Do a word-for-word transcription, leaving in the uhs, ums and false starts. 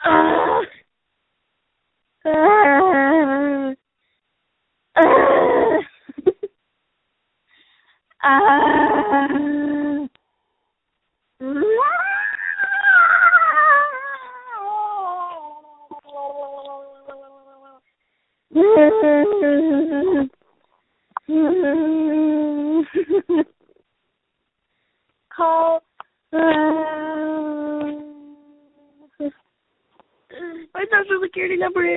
Uh, uh, uh, uh, Call. Uh, my social security number is.